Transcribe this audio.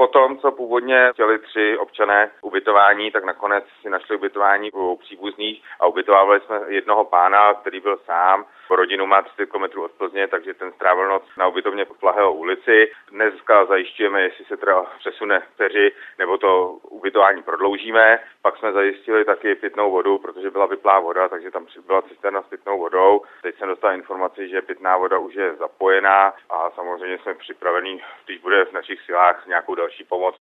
Potom, co původně chtěli 3 občané ubytování, tak nakonec si našli ubytování u příbuzných a ubytovávali jsme jednoho pána, který byl sám. Rodinu má 30 km od Plzně, takže ten strávil noc na ubytovně v Plahého ulici. Dneska zajišťujeme, jestli se teda přesune dceři, nebo to ubytování prodloužíme. Pak jsme zajistili taky pitnou vodu, protože byla vyplá voda, takže tam byla cisterna s pitnou vodou. Teď jsem dostal informaci, že pitná voda už je zapojená a samozřejmě jsme připraveni, když bude v našich silách, nějakou další pomoc.